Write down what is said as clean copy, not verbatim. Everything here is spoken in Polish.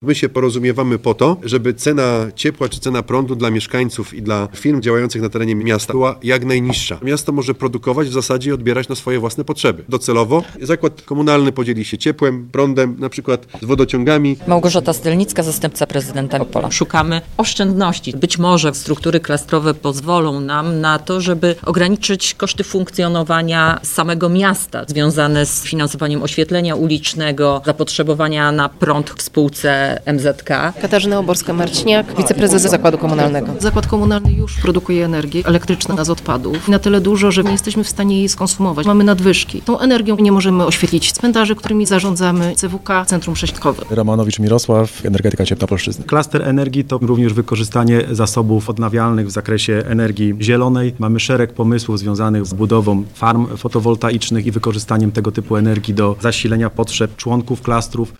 My się porozumiewamy po to, żeby cena ciepła czy cena prądu dla mieszkańców i dla firm działających na terenie miasta była jak najniższa. Miasto może produkować w zasadzie i odbierać na swoje własne potrzeby. Docelowo zakład komunalny podzieli się ciepłem, prądem, na przykład z wodociągami. Małgorzata Stylnicka, zastępca prezydenta Opola. Szukamy oszczędności. Być może struktury klastrowe pozwolą nam na to, żeby ograniczyć koszty funkcjonowania samego miasta związane z finansowaniem oświetlenia ulicznego, zapotrzebowania na prąd w spółce MZK. Katarzyna Oborska-Marciniak, wiceprezes Zakładu Komunalnego. Zakład Komunalny już produkuje energię elektryczną z odpadów. Na tyle dużo, że nie jesteśmy w stanie jej skonsumować. Mamy nadwyżki. Tą energią nie możemy oświetlić cmentarzy, którymi zarządzamy, CWK, Centrum Prześrodkowe. Romanowicz Mirosław, energetyka ciepła Polszczyzny. Klaster energii to również wykorzystanie zasobów odnawialnych w zakresie energii zielonej. Mamy szereg pomysłów związanych z budową farm fotowoltaicznych i wykorzystaniem tego typu energii do zasilenia potrzeb członków klastrów.